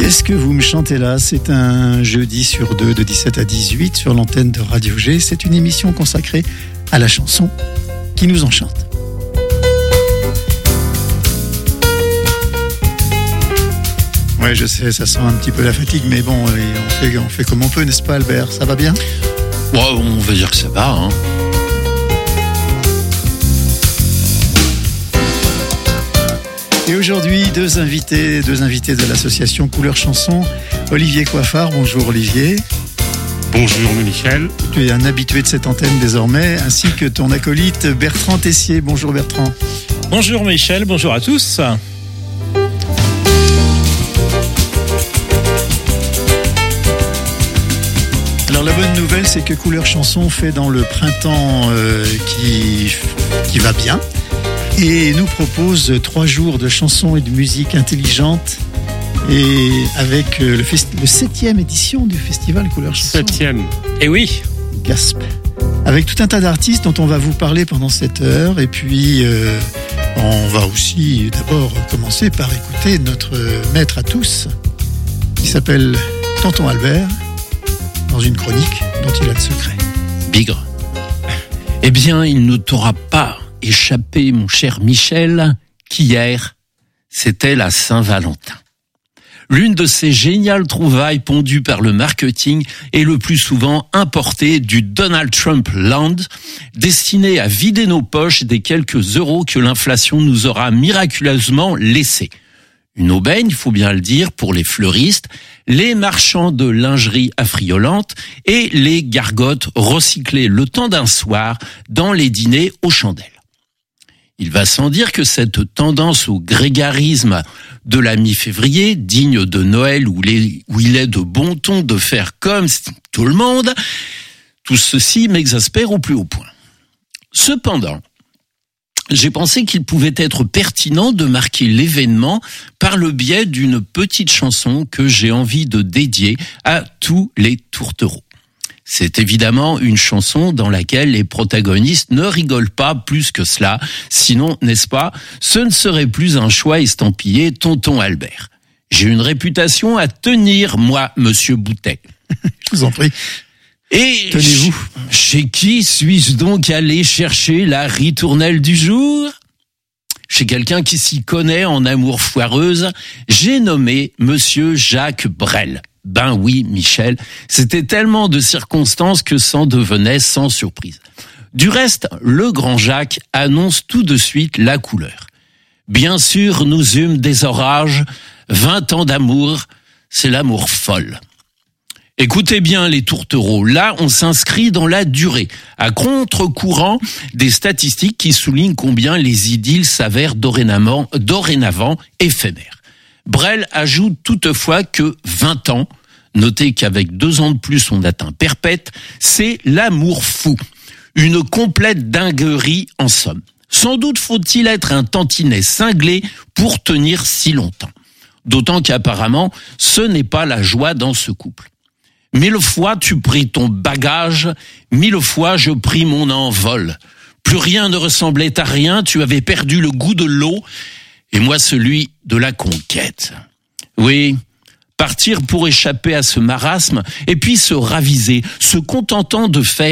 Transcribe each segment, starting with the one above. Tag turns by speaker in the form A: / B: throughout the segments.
A: Qu'est-ce que vous me chantez là? C'est un jeudi sur 2 de 17 à 18 sur l'antenne de Radio G. C'est une émission consacrée à la chanson qui nous enchante. Ouais, je sais, ça sent un petit peu la fatigue, mais bon, on fait comme on peut, n'est-ce pas Albert? Ça va bien?
B: Ouais, on va dire que ça va, hein.
A: Et aujourd'hui, deux invités de l'association Couleur Chanson. Olivier Coiffard, bonjour Olivier.
C: Bonjour Michel.
A: Tu es un habitué de cette antenne désormais, ainsi que ton acolyte Bertrand Tessier. Bonjour Bertrand.
D: Bonjour Michel, bonjour à tous.
A: Alors la bonne nouvelle, c'est que Couleur Chanson fait dans le printemps qui va bien et nous propose 3 jours de chansons et de musique intelligente, et avec le 7e édition du festival Couleur Chanson.
C: 7e.
D: Eh oui.
A: Gasp. Avec tout un tas d'artistes dont on va vous parler pendant cette heure, et puis on va aussi d'abord commencer par écouter notre maître à tous, qui s'appelle Tonton Albert, dans une chronique dont il a le secret.
B: Bigre. Eh bien, il ne t'aura pas échappé, mon cher Michel, qu'hier, c'était la Saint-Valentin. L'une de ces géniales trouvailles pondues par le marketing et le plus souvent importées du Donald Trump Land, destinées à vider nos poches des quelques euros que l'inflation nous aura miraculeusement laissés. Une aubaine, il faut bien le dire, pour les fleuristes, les marchands de lingerie affriolante et les gargotes recyclées le temps d'un soir dans les dîners aux chandelles. Il va sans dire que cette tendance au grégarisme de la mi-février, digne de Noël où il est de bon ton de faire comme tout le monde, tout ceci m'exaspère au plus haut point. Cependant, j'ai pensé qu'il pouvait être pertinent de marquer l'événement par le biais d'une petite chanson que j'ai envie de dédier à tous les tourtereaux. C'est évidemment une chanson dans laquelle les protagonistes ne rigolent pas plus que cela, sinon, n'est-ce pas, ce ne serait plus un choix estampillé Tonton Albert. J'ai une réputation à tenir, moi, Monsieur Boutet.
A: Je vous en prie.
B: Et
A: tenez-vous.
B: Chez qui suis-je donc allé chercher la ritournelle du jour? Chez quelqu'un qui s'y connaît en amour foireuse, j'ai nommé Monsieur Jacques Brel. Ben oui, Michel, c'était tellement de circonstances que c'en devenait sans surprise. Du reste, le grand Jacques annonce tout de suite la couleur. Bien sûr, nous eûmes des orages, 20 ans d'amour, c'est l'amour folle. Écoutez bien les tourtereaux, là on s'inscrit dans la durée, à contre-courant des statistiques qui soulignent combien les idylles s'avèrent dorénavant éphémères. Brel ajoute toutefois que 20 ans, notez qu'avec 2 ans de plus on atteint perpète, c'est l'amour fou. Une complète dinguerie en somme. Sans doute faut-il être un tantinet cinglé pour tenir si longtemps. D'autant qu'apparemment, ce n'est pas la joie dans ce couple. 1000 fois tu pris ton bagage, 1000 fois je pris mon envol. Plus rien ne ressemblait à rien, tu avais perdu le goût de l'eau, et moi celui de la conquête. Oui, partir pour échapper à ce marasme, et puis se raviser, se contenter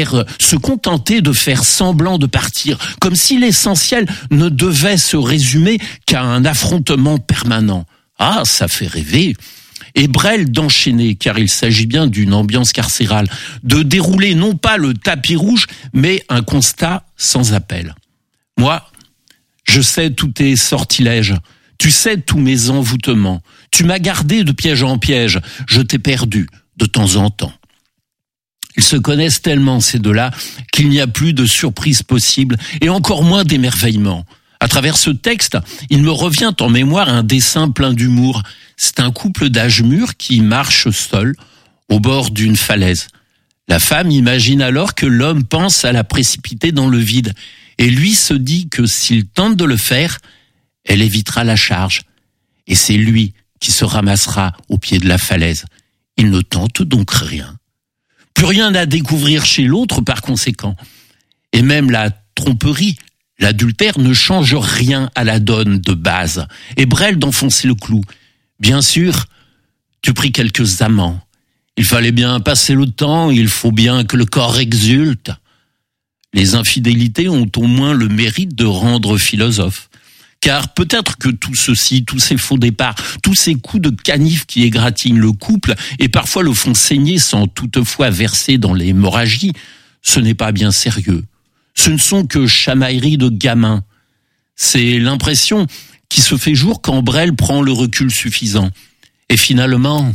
B: de faire semblant de partir, comme si l'essentiel ne devait se résumer qu'à un affrontement permanent. Ah, ça fait rêver. Et Brel d'enchaîner, car il s'agit bien d'une ambiance carcérale, de dérouler non pas le tapis rouge, mais un constat sans appel. Moi, je sais tous tes sortilèges, tu sais tous mes envoûtements, tu m'as gardé de piège en piège, je t'ai perdu de temps en temps. Ils se connaissent tellement, ces deux-là, qu'il n'y a plus de surprise possible, et encore moins d'émerveillement. À travers ce texte, il me revient en mémoire un dessin plein d'humour. C'est un couple d'âge mûr qui marche seul au bord d'une falaise. La femme imagine alors que l'homme pense à la précipiter dans le vide, et lui se dit que s'il tente de le faire, elle évitera la charge. Et c'est lui qui se ramassera au pied de la falaise. Il ne tente donc rien. Plus rien à découvrir chez l'autre par conséquent. Et même la tromperie, l'adultère ne change rien à la donne de base. Et Brel d'enfoncer le clou. Bien sûr, Tu pris quelques amants. Il fallait bien passer le temps, il faut bien que le corps exulte. Les infidélités ont au moins le mérite de rendre philosophe. Car peut-être que tout ceci, tous ces faux départs, tous ces coups de canif qui égratignent le couple et parfois le font saigner sans toutefois verser dans l'hémorragie, ce n'est pas bien sérieux. Ce ne sont que chamailleries de gamins. C'est l'impression qui se fait jour quand Brel prend le recul suffisant. Et finalement,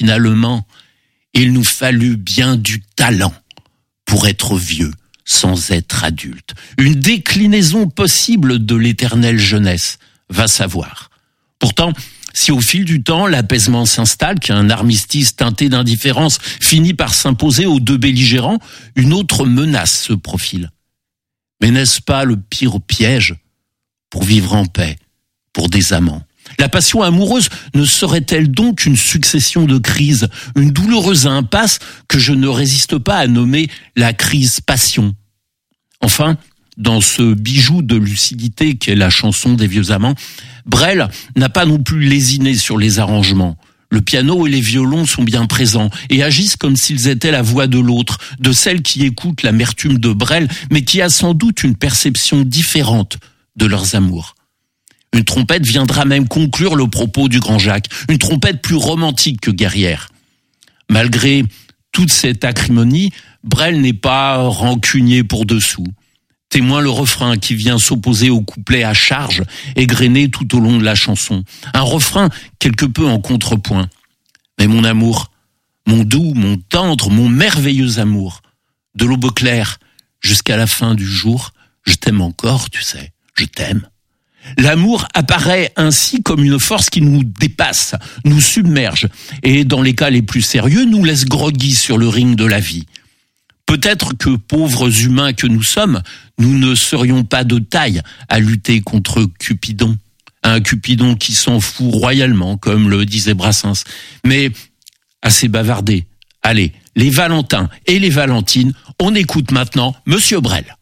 B: il nous fallut bien du talent pour être vieux sans être adulte. Une déclinaison possible de l'éternelle jeunesse, va savoir. Pourtant, si au fil du temps, l'apaisement s'installe, qu'un armistice teinté d'indifférence finit par s'imposer aux deux belligérants, une autre menace se profile. Mais n'est-ce pas le pire piège pour vivre en paix, pour des amants? La passion amoureuse ne serait-elle donc une succession de crises, une douloureuse impasse que je ne résiste pas à nommer la crise passion? Enfin, dans ce bijou de lucidité qu'est la chanson des vieux amants, Brel n'a pas non plus lésiné sur les arrangements. Le piano et les violons sont bien présents et agissent comme s'ils étaient la voix de l'autre, de celle qui écoute l'amertume de Brel, mais qui a sans doute une perception différente de leurs amours. Une trompette viendra même conclure le propos du grand Jacques, une trompette plus romantique que guerrière. Malgré toute cette acrimonie, Brel n'est pas rancunier pour dessous. Témoin le refrain qui vient s'opposer au couplet à charge, égrené tout au long de la chanson. Un refrain quelque peu en contrepoint. Mais mon amour, mon doux, mon tendre, mon merveilleux amour, de l'aube claire jusqu'à la fin du jour, je t'aime encore, tu sais, je t'aime. L'amour apparaît ainsi comme une force qui nous dépasse, nous submerge et, dans les cas les plus sérieux, nous laisse groggy sur le ring de la vie. Peut-être que, pauvres humains que nous sommes, nous ne serions pas de taille à lutter contre Cupidon. Un Cupidon qui s'en fout royalement, comme le disait Brassens. Mais assez bavardé. Allez, les Valentins et les Valentines, on écoute maintenant Monsieur Brel.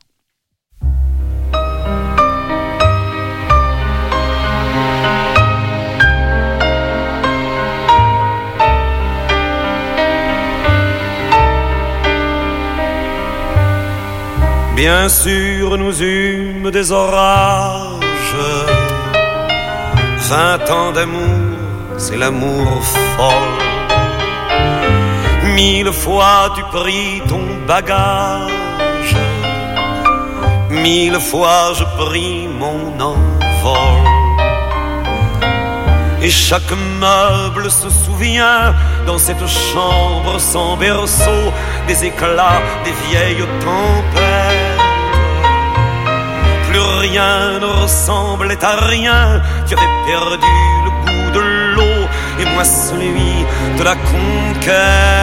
E: Bien sûr, nous eûmes des orages. 20 ans d'amour, c'est l'amour folle. 1000 fois tu pris ton bagage. 1000 fois je pris mon envol. Et chaque meuble se souvient, dans cette chambre sans berceau, des éclats, des vieilles tempêtes. Plus rien ne ressemblait à rien, tu avais perdu le goût de l'eau, et moi celui de la conquête.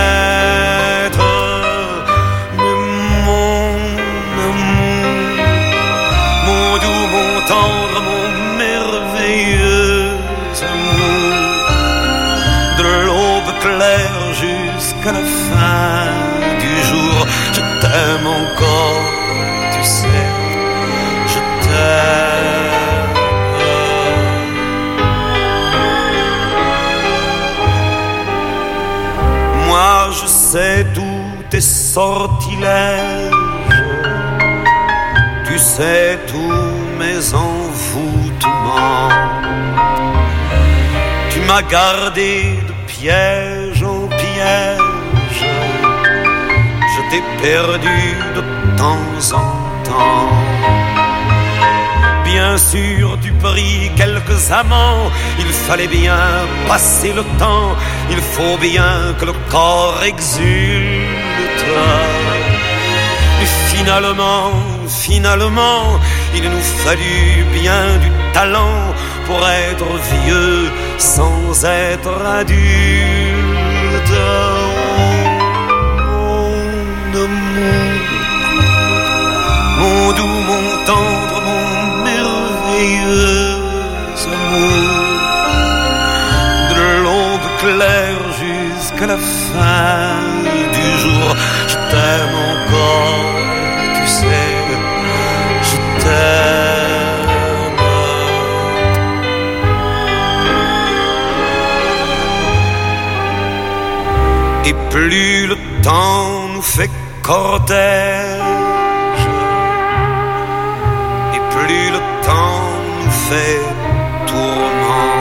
E: Mais mon amour, mon doux, mon tendre, mon merveilleux amour, de l'aube claire jusqu'à la fin du jour, je t'aime encore, tu sais, je t'aime. Moi je sais tous tes sortilèges, tu sais tous mes envoûtements. Tu m'as gardé de piège en piège, je t'ai perdu de temps en temps. Bien sûr, tu pris quelques amants, il fallait bien passer le temps, il faut bien que le corps exulte. Et finalement, il nous fallut bien du talent pour être vieux sans être adulte. Oh, mon amour, mon doux, mon tendre, mon merveilleux amour, de l'aube claire jusqu'à la fin du jour, je t'aime encore, tu sais, je t'aime. et plus le temps nous fait cortège, et plus le temps nous fait tourment.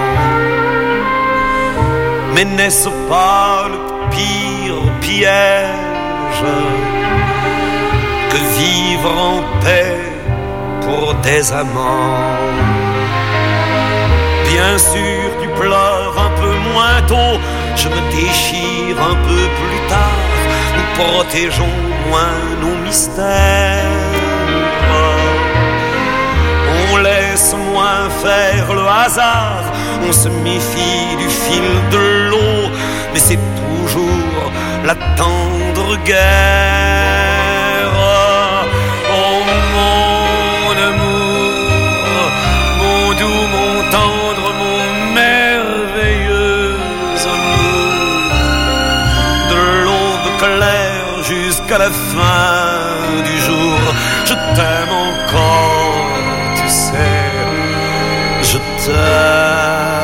E: Mais n'est-ce pas le pire piège que vivre en paix pour des amants? Bien sûr, tu pleures un peu moins tôt, je me déchire un peu plus tard. Nous protégeons moins nos mystères. On laisse moins faire le hasard, on se méfie du fil de l'eau, mais c'est toujours la tendre guerre. Oh mon amour, mon doux, mon tendre, mon merveilleux amour, de l'aube claire jusqu'à la fin du jour, je t'aime encore, tu sais, je t'aime.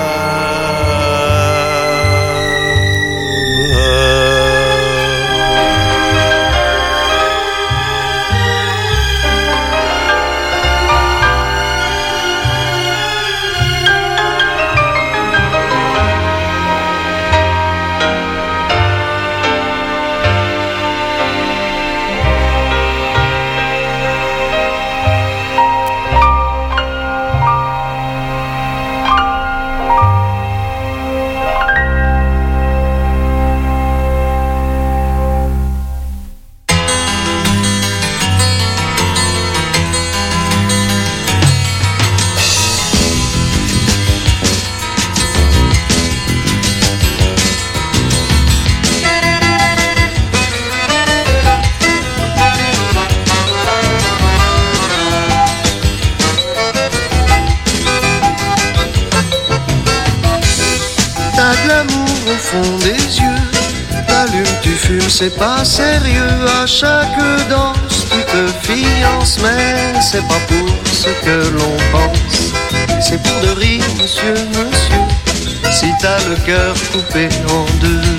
F: C'est pas sérieux, à chaque danse tu te fiances, mais c'est pas pour ce que l'on pense. C'est pour de rire, monsieur, monsieur, si t'as le cœur coupé en deux.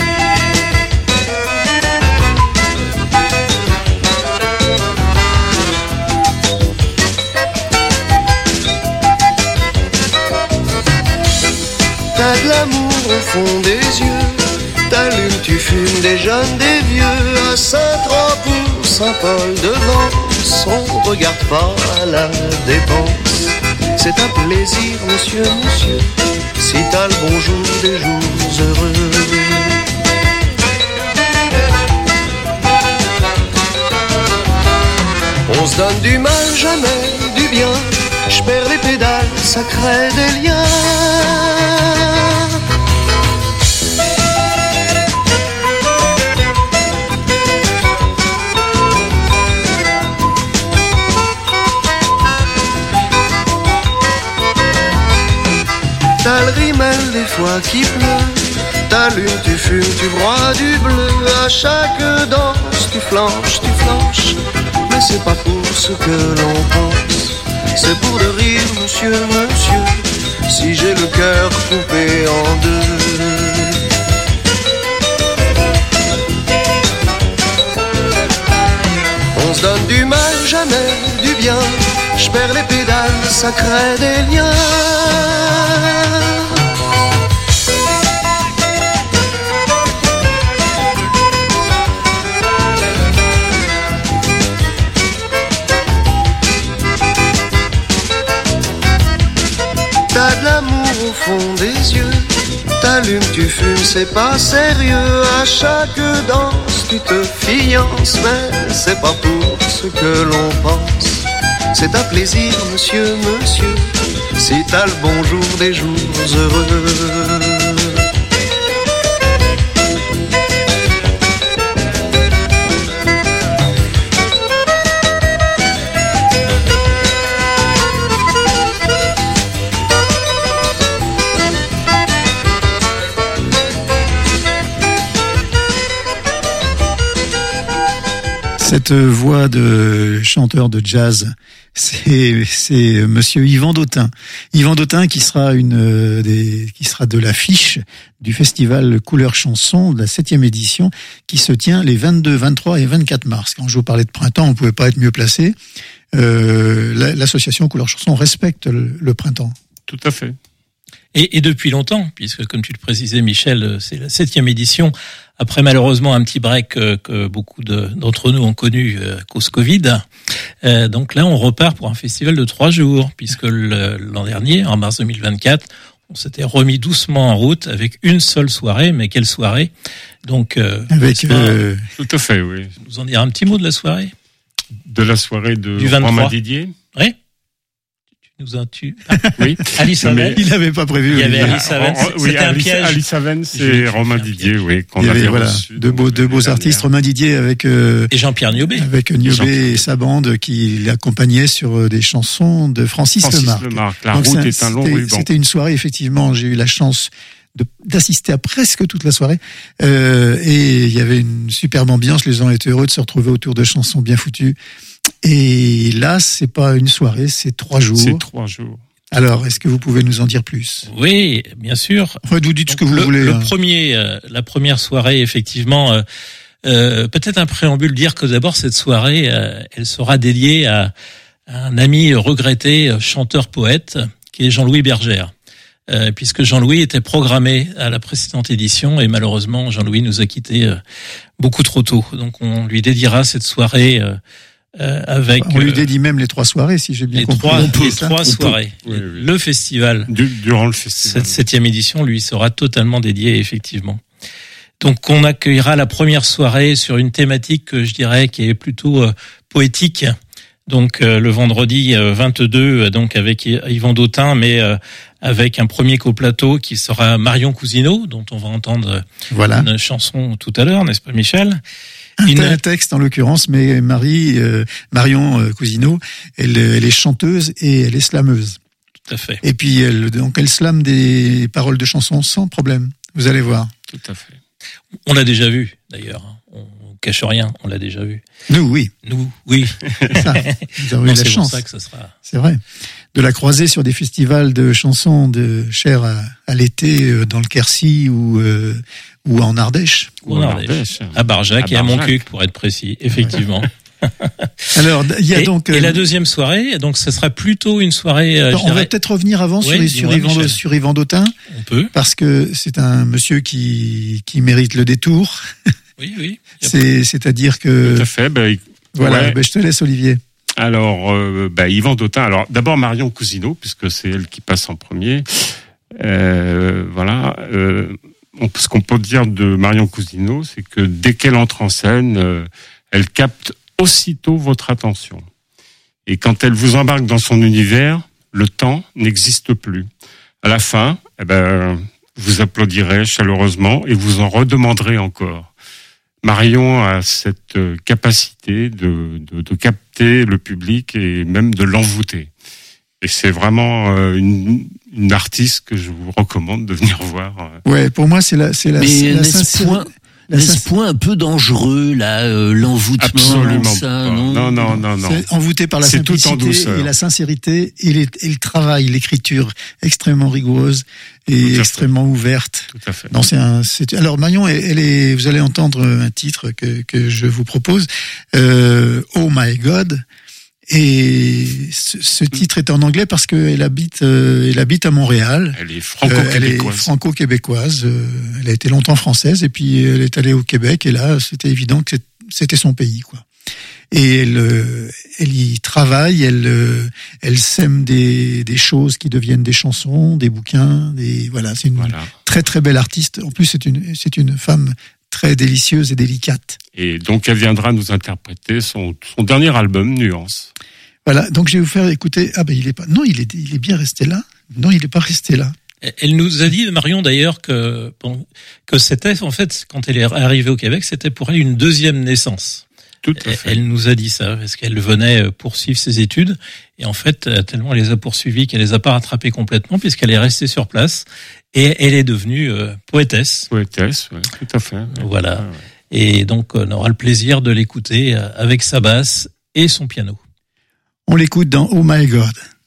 F: T'as de l'amour au fond des yeux, t'allumes, tu fumes, des jeunes, des vieux, à Saint-Troy pour Saint-Paul de Vence, on regarde pas à la dépense. C'est un plaisir, monsieur, monsieur, si t'as le bonjour des jours heureux. On se donne du mal, jamais du bien, je perds les pédales, ça crée des liens. T'as le rimel des fois qui pleut, t'allumes, tu fumes, tu broies du bleu, à chaque danse tu flanches, mais c'est pas pour ce que l'on pense, c'est pour de rire, monsieur, monsieur, si j'ai le cœur coupé en deux. On se donne du mal, jamais du bien, je perds les pédales, ça crée des liens. T'as de l'amour au fond des yeux, t'allumes, tu fumes, c'est pas sérieux, à chaque danse tu te fiances, mais c'est pas pour ce que l'on pense, c'est un plaisir, monsieur, monsieur, si t'as le bonjour des jours heureux.
A: Cette voix de chanteur de jazz, c'est monsieur Yvan Dautin. Yvan Dautin qui sera qui sera de l'affiche du festival Couleur Chanson de la 7e édition qui se tient les 22, 23 et 24 mars. Quand je vous parlais de printemps, on pouvait pas être mieux placé. L'association Couleur Chanson respecte le printemps.
C: Tout à fait.
D: Et depuis longtemps, puisque comme tu le précisais Michel, c'est la 7e édition, après malheureusement un petit break que beaucoup d'entre nous ont connu à cause Covid. Donc là on repart pour un festival de 3 jours, puisque l'an dernier, en mars 2024, on s'était remis doucement en route avec une seule soirée, mais quelle soirée. Donc
C: tout à fait, oui.
D: Nous en dire un petit mot de la soirée?
C: De la soirée
D: du 23.
C: Romain Didier.
D: Oui.
C: Oui.
D: Alice Haven.
A: Il n'avait pas prévu.
D: Il y avait Alice Haven. C'était un piège.
C: Alice Haven, c'est Romain Didier, oui.
A: Il y avait deux beaux artistes, Romain Didier avec
D: et Jean-Pierre Niobé.
A: Avec Niobé et sa bande qui l'accompagnait sur des chansons de Francis Lemarque.
C: La route est un long ruban.
A: C'était une soirée, effectivement. J'ai eu la chance d'assister à presque toute la soirée. Et il y avait une superbe ambiance. Les gens étaient heureux de se retrouver autour de chansons bien foutues. Et là, c'est pas une soirée, c'est 3 jours.
C: C'est 3 jours.
A: Alors, est-ce que vous pouvez nous en dire plus?
D: Oui, bien sûr.
A: Enfin, vous dites ce que vous voulez.
D: La première soirée, effectivement, peut-être un préambule, dire que d'abord, cette soirée, elle sera dédiée à un ami regretté, chanteur-poète, qui est Jean-Louis Bergère. Puisque Jean-Louis était programmé à la précédente édition et malheureusement, Jean-Louis nous a quittés beaucoup trop tôt. Donc, on lui dédiera cette soirée on
A: lui dédie même les 3 soirées, si j'ai bien compris.
D: Les 3 soirées.
C: Oui.
D: Le festival.
C: Durant le festival.
D: Cette 7e édition, lui, sera totalement dédié, effectivement. Donc, on accueillera la première soirée sur une thématique que je dirais qui est plutôt poétique. Donc, le vendredi 22, donc avec Yvan Dautin, mais avec un premier coplateau qui sera Marion Cousineau, dont on va entendre une chanson tout à l'heure, n'est-ce pas, Michel?
A: Un texte en l'occurrence, mais Marion Cousineau, elle est chanteuse et elle est slameuse.
D: Tout à fait.
A: Et puis elle slame des paroles de chansons sans problème. Vous allez voir.
C: Tout à fait.
D: On l'a déjà vu d'ailleurs. On cache rien, on l'a déjà vu.
A: Nous, oui.
D: Ça,
A: nous avons eu la chance.
D: Pour ça que ça sera...
A: C'est vrai. De la croiser sur des festivals de chansons chères à l'été dans le Quercy ou en Ardèche.
D: Ou en Ardèche. À Barjac et à Montcuq, pour être précis, effectivement.
A: Alors, il y a donc
D: et la deuxième soirée, donc ça sera plutôt une soirée.
A: On va peut-être revenir avant sur Yvan Dautin.
D: On peut.
A: Parce que c'est un monsieur qui mérite le détour.
D: Oui.
A: C'est-à-dire que.
C: Tout à fait.
A: Je te laisse, Olivier.
C: Alors, Yvan Dautin. Alors, d'abord Marion Cousineau, puisque c'est elle qui passe en premier. Ce qu'on peut dire de Marion Cousineau, c'est que dès qu'elle entre en scène, elle capte aussitôt votre attention. Et quand elle vous embarque dans son univers, le temps n'existe plus. À la fin, vous applaudirez chaleureusement et vous en redemanderez encore. Marion a cette capacité de capter le public et même de l'envoûter. Et c'est vraiment une artiste que je vous recommande de venir voir.
A: Ouais, pour moi c'est la
B: N'est-ce point un peu dangereux là, l'envoûtement?
C: Absolument
B: ça,
C: pas. Non.
A: C'est envoûté par la simplicité et la sincérité et le travail, l'écriture extrêmement rigoureuse et extrêmement ouverte.
C: Tout à fait.
A: Non, alors Marion, vous allez entendre un titre que je vous propose, Oh My God. Et ce titre est en anglais parce qu'elle habite à Montréal.
C: Elle est franco-québécoise.
A: Elle a été longtemps française et puis elle est allée au Québec et là c'était évident que c'était son pays, quoi. Et elle y travaille, elle sème des choses qui deviennent des chansons, des bouquins, c'est une très très belle artiste. En plus c'est une femme très délicieuse et délicate.
C: Et donc elle viendra nous interpréter son dernier album, Nuance.
A: Voilà, donc je vais vous faire écouter. Il est bien resté là. Non, il n'est pas resté là.
D: Elle nous a dit, Marion d'ailleurs, que c'était en fait quand elle est arrivée au Québec, c'était pour elle une deuxième naissance.
C: Tout à fait.
D: Elle nous a dit ça parce qu'elle venait poursuivre ses études et en fait tellement elle les a poursuivies qu'elle les a pas rattrapées complètement puisqu'elle est restée sur place et elle est devenue poétesse.
C: Poétesse, ouais, tout à fait.
D: Voilà. Et donc, on aura le plaisir de l'écouter avec sa basse et son piano.
A: On l'écoute dans Oh My God.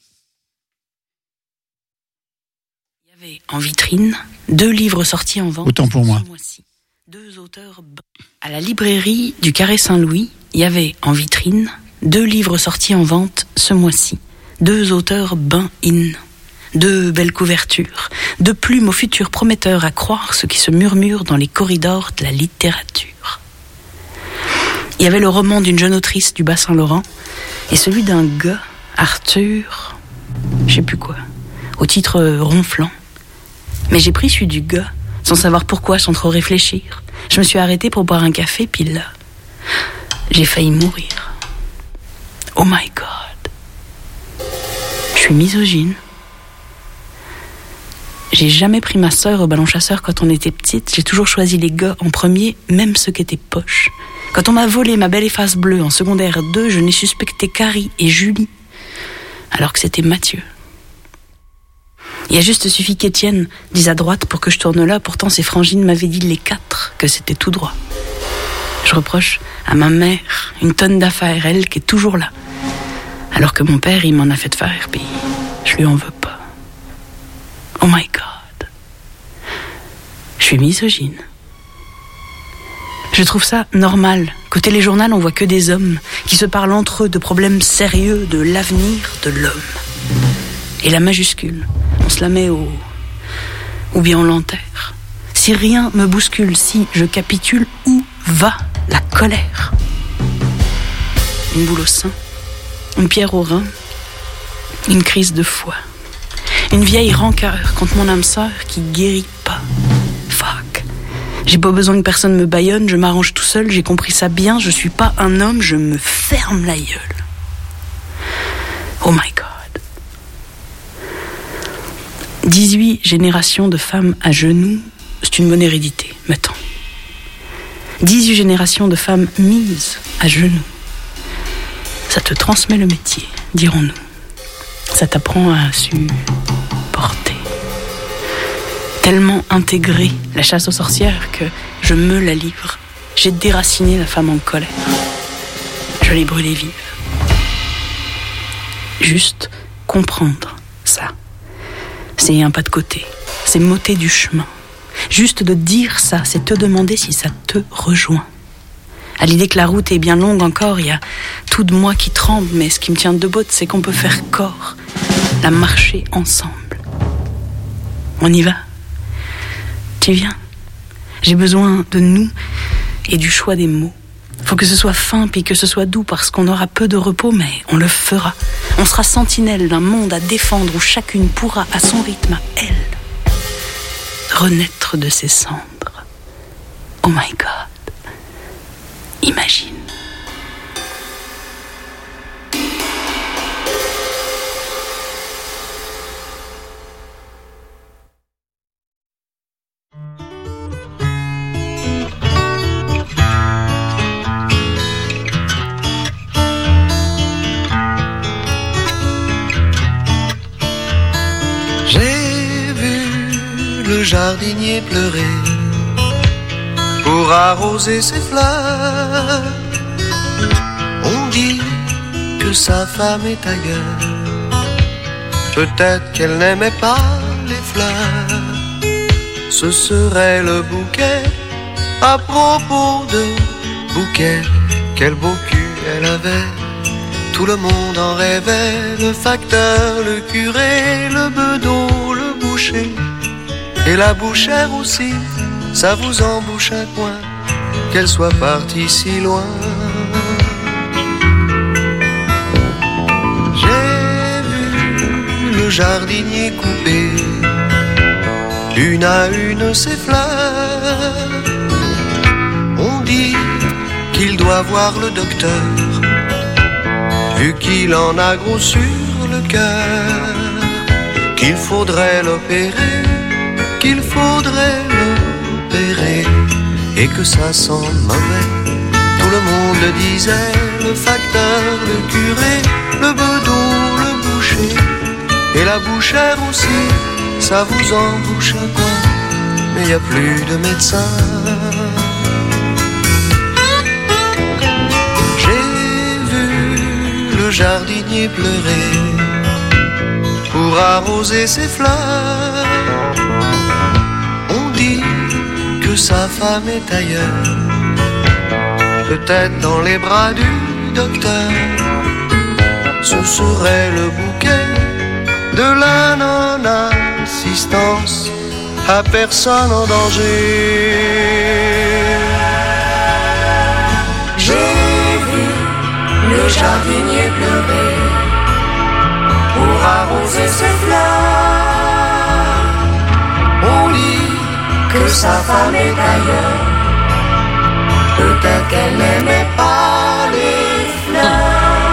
G: Il y avait en vitrine 2 livres sortis en vente.
A: Autant pour moi.
G: Ce mois-ci. 2 auteurs. À la librairie du Carré Saint-Louis, il y avait en vitrine 2 livres sortis en vente ce mois-ci. 2 auteurs in. 2 belles couvertures. 2 plumes au futur prometteur à croire ce qui se murmure dans les corridors de la littérature. Il y avait le roman d'une jeune autrice du Bas-Saint-Laurent et celui d'un gars, Arthur, je sais plus quoi, au titre ronflant. Mais j'ai pris celui du gars, sans savoir pourquoi, sans trop réfléchir. Je me suis arrêtée pour boire un café, puis là, j'ai failli mourir. Oh my God. Je suis misogyne. J'ai jamais pris ma sœur au ballon chasseur quand on était petite. J'ai toujours choisi les gars en premier, même ceux qui étaient poches. Quand on m'a volé ma belle efface bleue en secondaire 2, je n'ai suspecté Carrie et Julie, alors que c'était Mathieu. Il a juste suffi qu'Étienne dise à droite pour que je tourne là. Pourtant, ses frangines m'avaient dit les 4 que c'était tout droit. Je reproche à ma mère une tonne d'affaires, elle qui est toujours là. Alors que mon père, il m'en a fait faire, puis je lui en veux pas. Oh my God. Je suis misogyne. Je trouve ça normal qu'au téléjournal, on voit que des hommes qui se parlent entre eux de problèmes sérieux, de l'avenir de l'homme. Et la majuscule, on se la met ou bien on l'enterre. Si rien me bouscule, si je capitule, où va la colère? Une boule au sein, une pierre au rein, une crise de foi, une vieille rancœur contre mon âme sœur qui guérit pas. Fuck. J'ai pas besoin que personne me bâillonne, je m'arrange tout seul, j'ai compris ça bien, je suis pas un homme, je me ferme la gueule. Oh my God. 18 générations de femmes à genoux, c'est une bonne hérédité, mettons. 18 générations de femmes mises à genoux. Ça te transmet le métier, dirons-nous. Ça t'apprend à supporter. Tellement intégré la chasse aux sorcières que je me la livre. J'ai déraciné la femme en colère. Je l'ai brûlée vive. Juste comprendre ça. C'est un pas de côté, c'est m'ôter du chemin. Juste de dire ça, c'est te demander si ça te rejoint. À l'idée que la route est bien longue encore, il y a tout de moi qui tremble, mais ce qui me tient debout, c'est qu'on peut faire corps, la marcher ensemble. On y va? Tu viens? J'ai besoin de nous et du choix des mots. Faut que ce soit fin puis que ce soit doux parce qu'on aura peu de repos, mais on le fera. On sera sentinelle d'un monde à défendre où chacune pourra, à son rythme, à elle, renaître de ses cendres. Oh my God. Imagine.
F: Le jardinier pleurait pour arroser ses fleurs. On dit que sa femme est ailleurs. Peut-être qu'elle n'aimait pas les fleurs. Ce serait le bouquet. À propos de bouquet, quel beau cul elle avait. Tout le monde en rêvait. Le facteur, le curé, le bedeau, le boucher. Et la bouchère aussi, ça vous embouche un coin, qu'elle soit partie si loin. J'ai vu le jardinier couper, une à une ses fleurs. On dit qu'il doit voir le docteur, vu qu'il en a gros sur le cœur, qu'il faudrait l'opérer. Qu'il faudrait l'opérer et que ça sent mauvais. Tout le monde le disait, le facteur, le curé, le bedeau, le boucher et la bouchère aussi, ça vous embouche un coin, mais y a plus de médecin. jardinier pleurait pour arroser ses fleurs. On dit que sa femme est ailleurs, peut-être dans les bras du docteur. Ce serait le bouquet de la non-assistance à personne en danger.
H: J'ai vu le jardinier pleurer pour arroser ses fleurs. On dit que sa femme est ailleurs, peut-être qu'elle n'aimait pas les fleurs.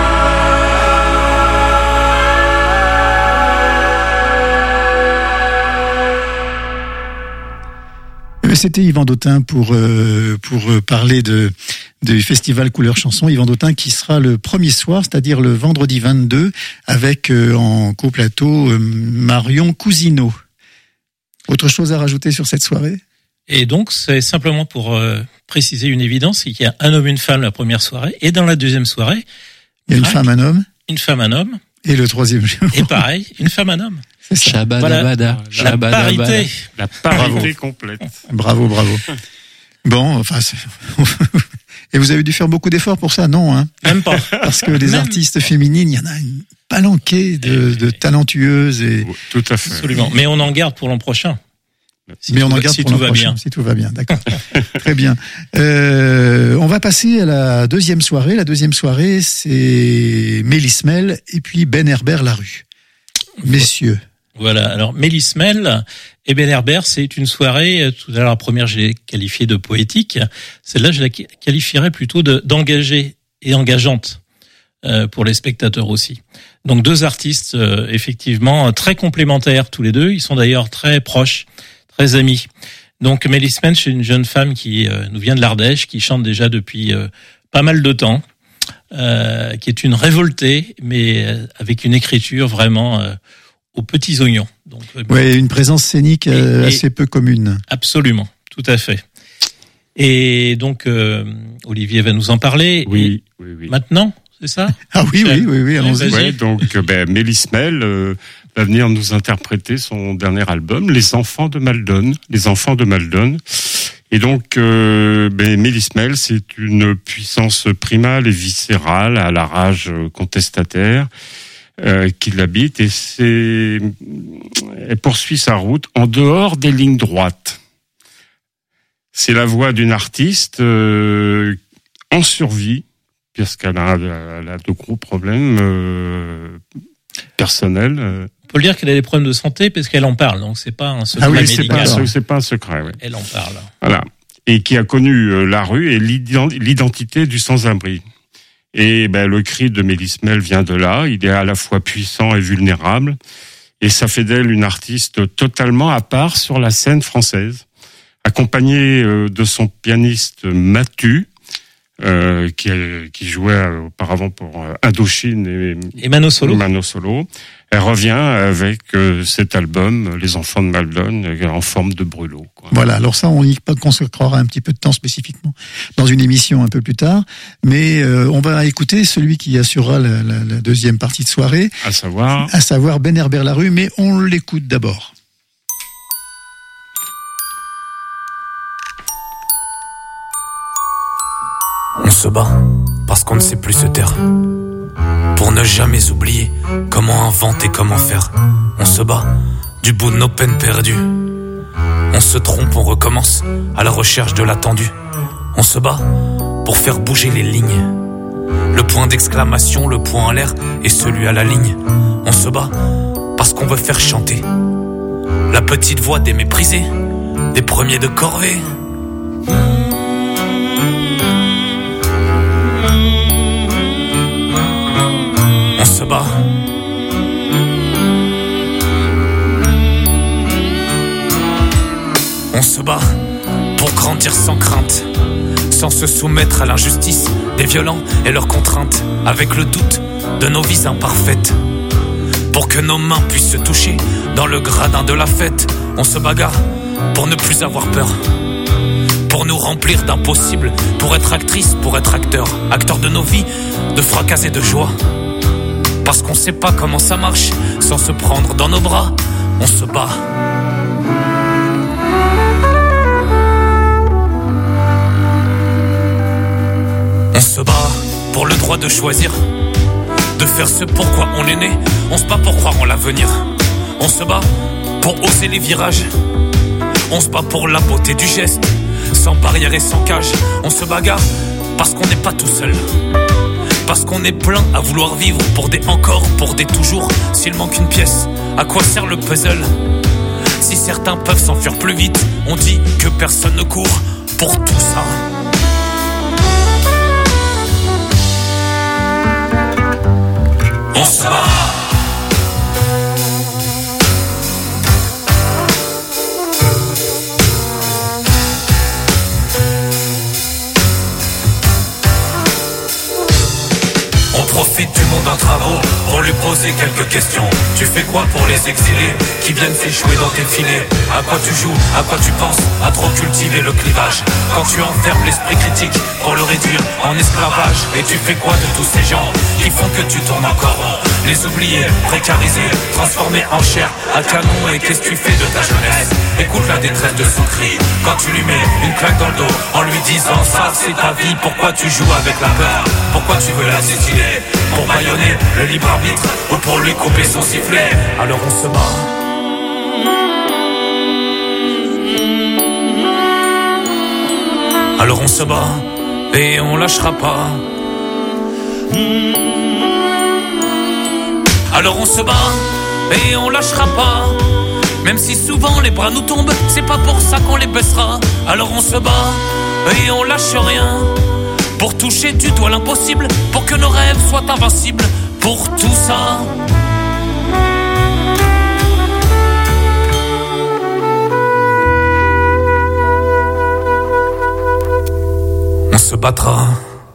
A: C'était Yvan Dautin pour parler du festival Couleur Chanson. Yvan Dautin qui sera le premier soir, c'est-à-dire le vendredi 22, avec en coplateau Marion Cousineau. Autre chose à rajouter sur cette soirée ?
D: Et donc, c'est simplement pour préciser une évidence, c'est qu'il y a un homme, une femme la première soirée, et dans la deuxième soirée...
A: Il y a une femme, un homme.
D: Une femme, un homme.
A: Et le troisième jour.
D: Et pareil, une femme, un homme.
B: Shabadabada.
D: La parité.
C: La parité complète.
A: Bravo. Bon, enfin... Et vous avez dû faire beaucoup d'efforts pour ça, non hein ?
D: Même pas.
A: Parce que les artistes féminines, il y en a une palanquée de talentueuses. Et...
C: Tout à fait.
D: Absolument. Mais on en garde pour l'an prochain.
A: Mais on en garde pour l'an prochain, si tout va bien, d'accord. Très bien. On va passer à la deuxième soirée. La deuxième soirée, c'est Mélismel et puis Ben Herbert Larue. Messieurs.
D: Voilà. Alors, Mélismel et Ben Herbert, c'est une soirée, tout à l'heure, la première, je l'ai qualifiée de poétique. Celle-là, je la qualifierais plutôt d'engagée et engageante, pour les spectateurs aussi. Donc, deux artistes, effectivement, très complémentaires tous les deux. Ils sont d'ailleurs très proches, très amis. Donc, Mélismel, c'est une jeune femme qui nous vient de l'Ardèche, qui chante déjà depuis pas mal de temps, qui est une révoltée, mais avec une écriture vraiment aux petits oignons. Donc,
A: ouais, une présence scénique assez peu commune.
D: Absolument, tout à fait. Et donc, Olivier va nous en parler.
C: Oui.
D: Maintenant, c'est ça ?
A: Ah oui, allons-y.
C: Ouais, donc, Mélismel va venir nous interpréter son dernier album, Les Enfants de Maldon. Et donc, Mélismel, c'est une puissance primale et viscérale à la rage contestataire qui l'habite, et elle poursuit sa route en dehors des lignes droites. C'est la voix d'une artiste en survie, puisqu'elle a de gros problèmes personnels.
D: On peut le dire qu'elle a des problèmes de santé parce qu'elle en parle, donc c'est pas un secret médical.
C: C'est pas un secret, oui.
D: Elle en parle.
C: Voilà. Et qui a connu la rue et l'identité du sans-abri. Et le cri de Mélismel vient de là. Il est à la fois puissant et vulnérable. Et ça fait d'elle une artiste totalement à part sur la scène française. Accompagnée de son pianiste Mathieu, qui jouait auparavant pour Indochine et Mano Solo. Elle revient avec cet album, Les Enfants de Maldon, en forme de brûlot. Quoi.
A: Voilà, alors ça, on y consacrera un petit peu de temps spécifiquement dans une émission un peu plus tard, mais on va écouter celui qui assurera la deuxième partie de soirée, à savoir Ben Herbert Larue, mais on l'écoute d'abord.
I: On se bat parce qu'on ne sait plus se taire, pour ne jamais oublier comment inventer, comment faire. On se bat du bout de nos peines perdues. On se trompe, on recommence à la recherche de l'attendu. On se bat pour faire bouger les lignes. Le point d'exclamation, le point en l'air et celui à la ligne. On se bat parce qu'on veut faire chanter la petite voix des méprisés, des premiers de corvée. On se bat. On se bat pour grandir sans crainte, sans se soumettre à l'injustice des violents et leurs contraintes, avec le doute de nos vies imparfaites, pour que nos mains puissent se toucher dans le gradin de la fête. On se bagarre pour ne plus avoir peur, pour nous remplir d'impossible, pour être actrice, pour être acteur, acteur de nos vies, de fracas et de joie. Parce qu'on sait pas comment ça marche, sans se prendre dans nos bras, on se bat. On se bat pour le droit de choisir, de faire ce pourquoi on est né. On se bat pour croire en l'avenir. On se bat pour oser les virages. On se bat pour la beauté du geste, sans barrière et sans cage. On se bagarre parce qu'on n'est pas tout seul, parce qu'on est plein à vouloir vivre pour des encore, pour des toujours. S'il manque une pièce, à quoi sert le puzzle? Si certains peuvent s'enfuir plus vite, on dit que personne ne court pour tout ça. On se bat. Profite du monde en travaux pour lui poser quelques questions. Tu fais quoi pour les exilés qui viennent s'échouer dans tes filets? À quoi tu joues? À quoi tu penses? À trop cultiver le clivage. Quand tu enfermes l'esprit critique pour le réduire en esclavage. Et tu fais quoi de tous ces gens qui font que tu tournes encore rond? Les oublier, précariser, transformer en chair à canon. Et qu'est-ce que tu fais de ta jeunesse? Écoute la détresse de son cri quand tu lui mets une claque dans le dos en lui disant ça c'est ta vie. Pourquoi tu joues avec la peur? Pourquoi tu veux l'assassiner? Pour bâillonner le libre arbitre ou pour lui couper son sifflet? Alors on se bat. Alors on se bat et on lâchera pas. Alors on se bat et on lâchera pas. Même si souvent les bras nous tombent, c'est pas pour ça qu'on les baissera. Alors on se bat et on lâche rien. Pour toucher du doigt l'impossible, pour que nos rêves soient invincibles. Pour tout ça, on se battra.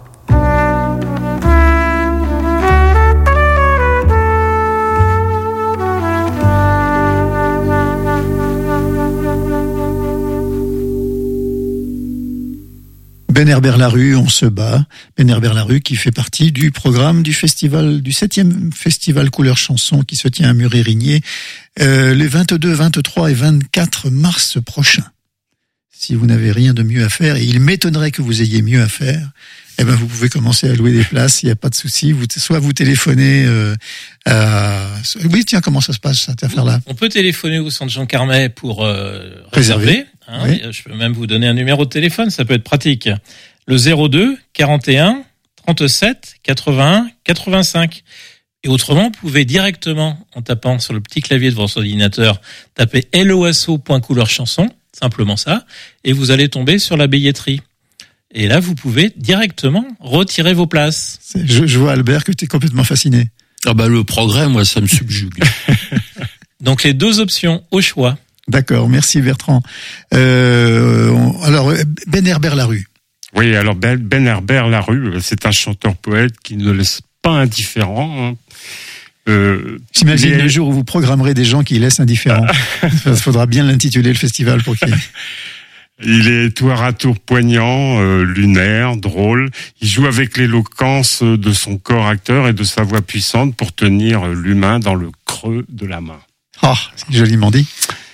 A: Ben Herbert Larue, on se bat. Ben Herbert Larue qui fait partie du programme du festival, du 7e festival Couleur Chanson qui se tient à Muret-Rigné les 22, 23 et 24 mars prochains. Si vous n'avez rien de mieux à faire, et il m'étonnerait que vous ayez mieux à faire, eh ben vous pouvez commencer à louer des places, il n'y a pas de souci. Soit vous téléphonez Oui, tiens, comment ça se passe cette affaire-là?
D: On peut téléphoner au centre Jean Carmet pour réserver. Oui. Je peux même vous donner un numéro de téléphone, ça peut être pratique. Le 02 41 37 81 85. Et autrement, vous pouvez directement, en tapant sur le petit clavier de votre ordinateur, taper loso.couleurchanson, simplement ça, et vous allez tomber sur la billetterie. Et là, vous pouvez directement retirer vos places.
A: Je vois, Albert, que tu es complètement fasciné.
B: Ah bah le progrès, moi, ça me subjugue.
D: Donc les deux options au choix.
A: D'accord, merci Bertrand. Alors, Ben Herbert Larue.
C: Oui, alors Ben Herbert Larue, c'est un chanteur-poète qui ne laisse pas indifférent.
A: J'imagine le jour où vous programmerez des gens qui laissent indifférents. Il faudra bien l'intituler le festival pour qu'il...
C: Il est tour à tour poignant, lunaire, drôle. Il joue avec l'éloquence de son corps acteur et de sa voix puissante pour tenir l'humain dans le creux de la main.
A: Ah, c'est joliment dit.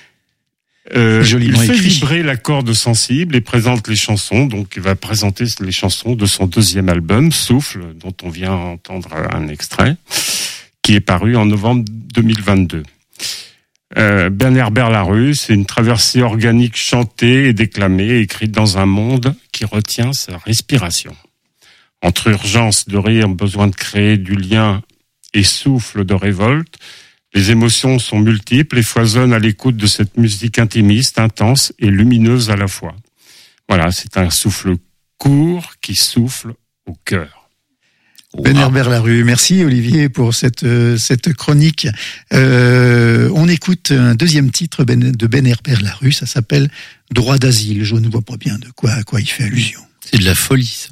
C: Il fait vibrer la corde sensible et présente les chansons. Donc, il va présenter les chansons de son deuxième album, Souffle, dont on vient entendre un extrait, qui est paru en novembre 2022. Ben Herbert Larue, c'est une traversée organique chantée et déclamée, écrite dans un monde qui retient sa respiration. Entre urgence de rire, besoin de créer du lien et souffle de révolte, les émotions sont multiples et foisonnent à l'écoute de cette musique intimiste, intense et lumineuse à la fois. Voilà, c'est un souffle court qui souffle au cœur.
A: Ben Herbert Larue, merci Olivier pour cette chronique. On écoute un deuxième titre de Ben Herbert Larue, ça s'appelle Droit d'asile. Je ne vois pas bien à quoi il fait allusion.
B: C'est de la folie, ça.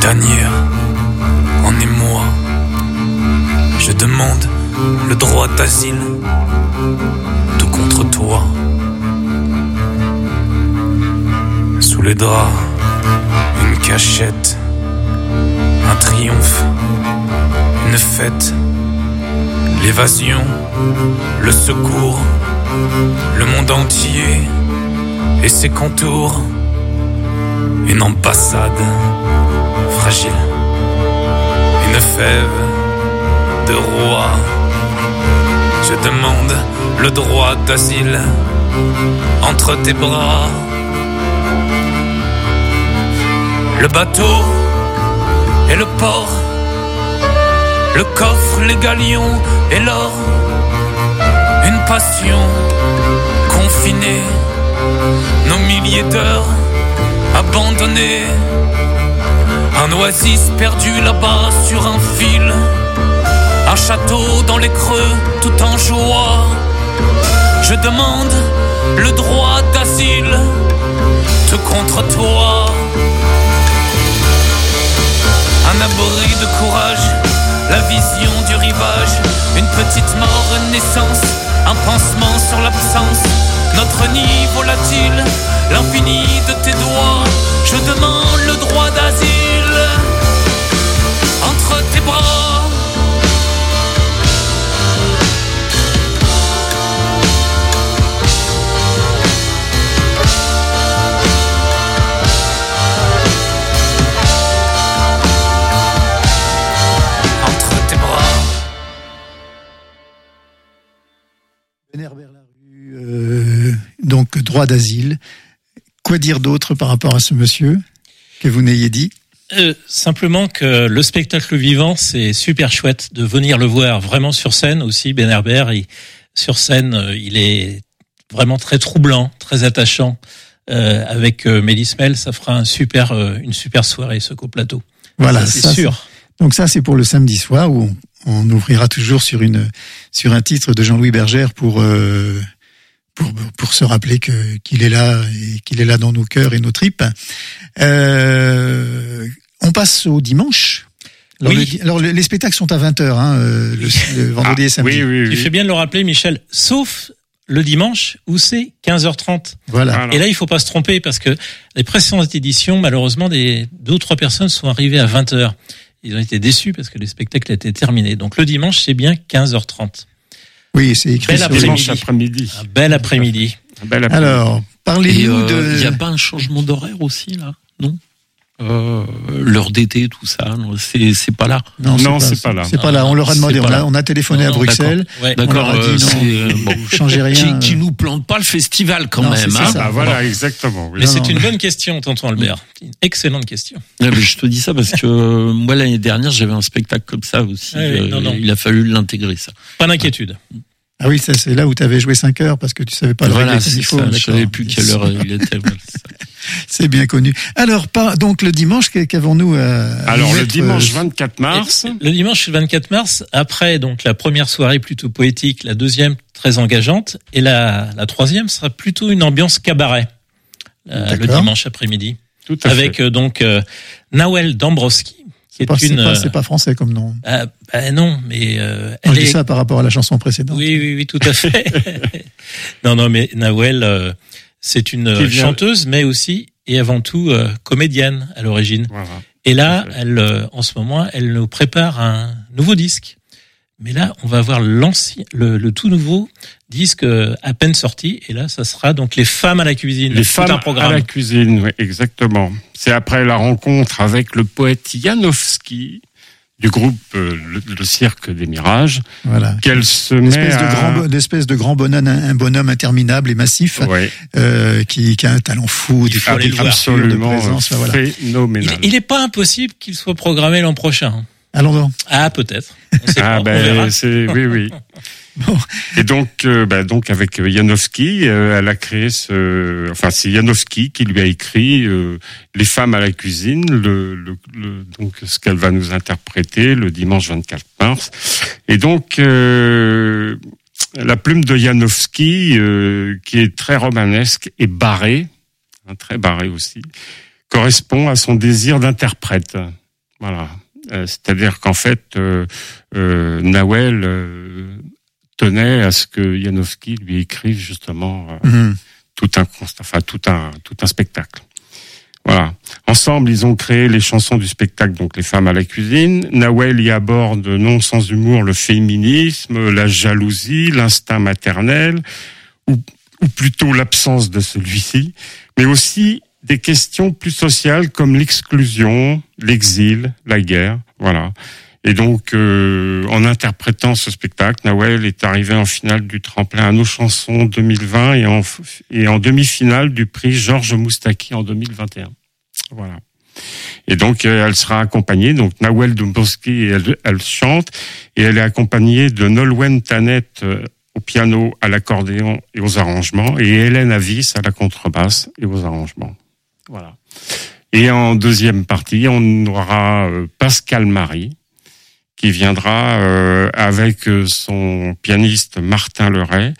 I: tanière en émoi. Je demande le droit d'asile, tout contre toi. Sous les draps, une cachette, un triomphe, une fête, l'évasion, le secours, le monde entier et ses contours. Une ambassade fragile, une fève de roi. Je demande le droit d'asile entre tes bras. Le bateau et le port, le coffre, les galions et l'or. Une passion confinée, nos milliers d'heures abandonnées. Un oasis perdu là-bas sur un fil. Un château dans les creux tout en joie. Je demande le droit d'asile, tout contre toi. Un abri de courage, la vision du rivage. Une petite mort, une naissance, un pansement sur l'absence. Notre nid volatile, l'infini de tes doigts. Je demande le droit d'asile entre tes bras.
A: Donc droit d'asile. Quoi dire d'autre par rapport à ce monsieur que vous n'ayez dit?
D: Simplement que le spectacle vivant, c'est super chouette de venir le voir vraiment sur scène aussi. Ben Herbert, sur scène, il est vraiment très troublant, très attachant. Avec Mélisse Mel, ça fera une super soirée, ce coplateau.
A: Voilà,
D: ça, c'est sûr.
A: Donc ça, c'est pour le samedi soir où on ouvrira toujours sur un titre de Jean-Louis Bergère pour se rappeler qu'il est là et qu'il est là dans nos cœurs et nos tripes. On passe au dimanche. Alors, les spectacles sont à 20h, le vendredi et samedi.
C: Oui.
D: Tu fais bien de le rappeler, Michel, sauf le dimanche où c'est 15h30.
A: Voilà.
D: Et là, il faut pas se tromper parce que les précédentes éditions, malheureusement, 2 ou 3 personnes sont arrivées à 20h. Ils ont été déçus parce que le spectacle a été terminé. Donc le dimanche, c'est bien 15h30.
A: Oui, c'est écrit
C: sur dimanche après-midi.
D: Un bel après-midi.
A: Alors, parlez-nous de...
B: Il n'y a pas un changement d'horaire aussi, là? Non? L'heure d'été, tout ça, c'est pas là.
A: Non, c'est pas là. C'est pas là. On leur a demandé, on a téléphoné à Bruxelles.
B: D'accord.
A: On leur a dit non, vous changez rien.
B: Qui nous plante pas le festival quand même.
A: C'est ça.
C: Voilà, exactement. Oui.
D: Mais c'est une bonne question, tonton Albert. Une excellente question.
B: Mais je te dis ça parce que moi l'année dernière j'avais un spectacle comme ça aussi. Non. Il a fallu l'intégrer ça.
D: Pas d'inquiétude.
A: Ah oui, ça c'est là où tu avais joué 5 heures parce que tu savais pas le régler comme il faut.
B: Je savais plus quelle heure il était.
A: C'est bien connu. Alors, donc le dimanche, qu'avons-nous
C: Alors le dimanche 24 mars.
D: Le dimanche 24 mars, après donc la première soirée plutôt poétique, la deuxième très engageante, et la troisième sera plutôt une ambiance cabaret. Le dimanche après-midi.
C: Tout à
D: avec
C: fait.
D: Donc Nawel Dombrowski.
A: C'est pas français comme nom.
D: Non, mais
A: je dis ça par rapport à la chanson précédente.
D: Oui, tout à fait. non, mais Nawel, c'est une chanteuse, mais aussi et avant tout comédienne à l'origine.
C: Voilà.
D: Et là, elle, en ce moment, elle nous prépare un nouveau disque. Mais là, on va avoir le tout nouveau disque à peine sorti. Et là, ça sera donc les femmes à la cuisine.
C: Les femmes à la cuisine, oui, exactement. C'est après la rencontre avec le poète Janowski du groupe le Cirque des Mirages.
A: Voilà.
C: Qu'elle se met
A: l'espèce de grand bonhomme, un bonhomme interminable et massif, qui a un talent fou, des
C: absolument
A: de présence,
C: phénoménal.
D: Il n'est pas impossible qu'il soit programmé l'an prochain.
A: Allons-y.
D: Ah, peut-être. On verra.
C: Oui. Bon. Et donc avec Janowski, elle a créé c'est Janowski qui lui a écrit Les femmes à la cuisine, donc ce qu'elle va nous interpréter le dimanche 24 mars. Et donc la plume de Janowski, qui est très romanesque et barrée, très barrée aussi, correspond à son désir d'interprète. Voilà. C'est-à-dire qu'en fait, Nahuel tenait à ce que Janowski lui écrive justement tout un spectacle. Voilà. Ensemble, ils ont créé les chansons du spectacle, donc Les femmes à la cuisine. Nahuel y aborde non sans humour le féminisme, la jalousie, l'instinct maternel, ou plutôt l'absence de celui-ci, mais aussi des questions plus sociales comme l'exclusion, l'exil, la guerre. Voilà. Et donc, en interprétant ce spectacle, Nahuel est arrivé en finale du tremplin à nos chansons 2020 et en demi-finale du prix Georges Moustaki en 2021. Voilà. Et donc, elle sera accompagnée, donc Nahuel Dombrowski, elle chante, et elle est accompagnée de Nolwenn Tanet au piano, à l'accordéon et aux arrangements, et Hélène Avis à la contrebasse et aux arrangements. Voilà. Et en deuxième partie, on aura Pascal Marie, qui viendra avec son pianiste Martin Leray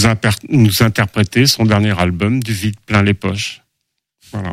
C: nous interpréter son dernier album, Du vide plein les poches. Voilà.